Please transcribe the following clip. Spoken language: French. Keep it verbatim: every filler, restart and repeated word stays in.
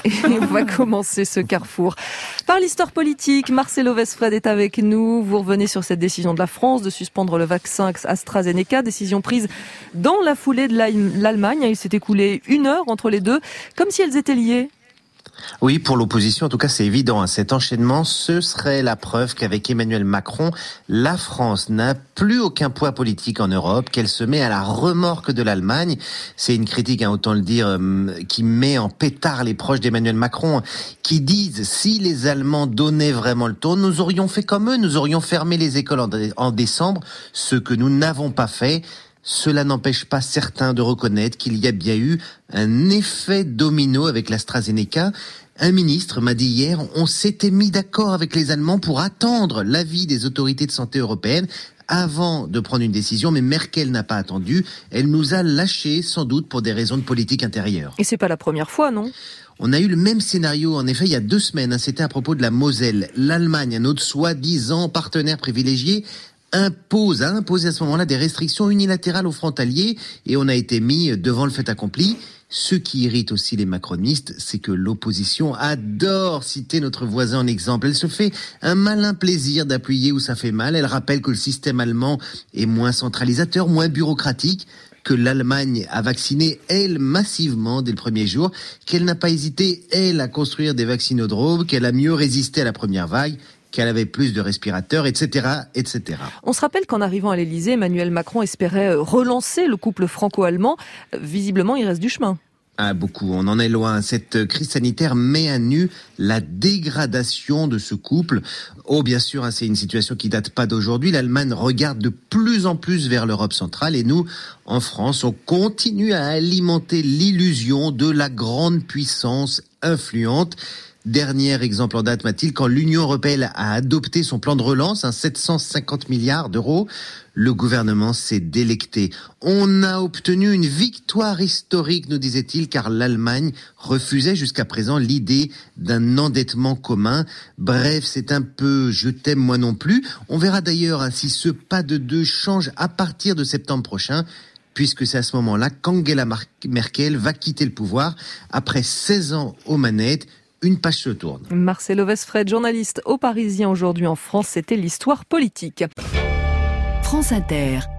Et on va commencer ce carrefour par l'histoire politique. Marcelo Westphred est avec nous. Vous revenez sur cette décision de la France de suspendre le vaccin AstraZeneca, décision prise dans la foulée de l'Allemagne. Il s'est écoulé une heure entre les deux, comme si elles étaient liées. Oui, pour l'opposition, en tout cas, c'est évident. Cet enchaînement, ce serait la preuve qu'avec Emmanuel Macron, la France n'a plus aucun poids politique en Europe, qu'elle se met à la remorque de l'Allemagne. C'est une critique, hein, autant le dire, euh, qui met en pétard les proches d'Emmanuel Macron, qui disent si les Allemands donnaient vraiment le tour, nous aurions fait comme eux, nous aurions fermé les écoles en, dé- en décembre, ce que nous n'avons pas fait. Cela n'empêche pas certains de reconnaître qu'il y a bien eu un effet domino avec l'AstraZeneca. Un ministre m'a dit hier, on s'était mis d'accord avec les Allemands pour attendre l'avis des autorités de santé européennes avant de prendre une décision, mais Merkel n'a pas attendu. Elle nous a lâchés, sans doute pour des raisons de politique intérieure. Et c'est pas la première fois, non ? On a eu le même scénario, en effet, il y a deux semaines. Hein, c'était à propos de la Moselle. L'Allemagne, un autre soi-disant partenaire privilégié, impose, a imposé à ce moment-là des restrictions unilatérales aux frontaliers et on a été mis devant le fait accompli. Ce qui irrite aussi les macronistes, c'est que l'opposition adore citer notre voisin en exemple. Elle se fait un malin plaisir d'appuyer où ça fait mal. Elle rappelle que le système allemand est moins centralisateur, moins bureaucratique, que l'Allemagne a vacciné, elle, massivement dès le premier jour, qu'elle n'a pas hésité, elle, à construire des vaccinodromes, qu'elle a mieux résisté à la première vague, qu'elle avait plus de respirateurs, et cetera, et cetera. On se rappelle qu'en arrivant à l'Élysée, Emmanuel Macron espérait relancer le couple franco-allemand. Visiblement, il reste du chemin. Ah, beaucoup. On en est loin. Cette crise sanitaire met à nu la dégradation de ce couple. Oh, bien sûr, hein, c'est une situation qui date pas d'aujourd'hui. L'Allemagne regarde de plus en plus vers l'Europe centrale et nous, en France, on continue à alimenter l'illusion de la grande puissance influente. Dernier exemple en date, Mathilde, quand l'Union européenne a adopté son plan de relance, un sept cent cinquante milliards d'euros, le gouvernement s'est délecté. On a obtenu une victoire historique, nous disait-il, car l'Allemagne refusait jusqu'à présent l'idée d'un endettement commun. Bref, c'est un peu « je t'aime moi non plus ». On verra d'ailleurs hein, si ce pas de deux change à partir de septembre prochain, puisque c'est à ce moment-là qu'Angela Merkel va quitter le pouvoir après seize ans aux manettes. Une page se tourne. Marcelo Westphred, journaliste au Parisien aujourd'hui en France, c'était l'histoire politique. France Inter.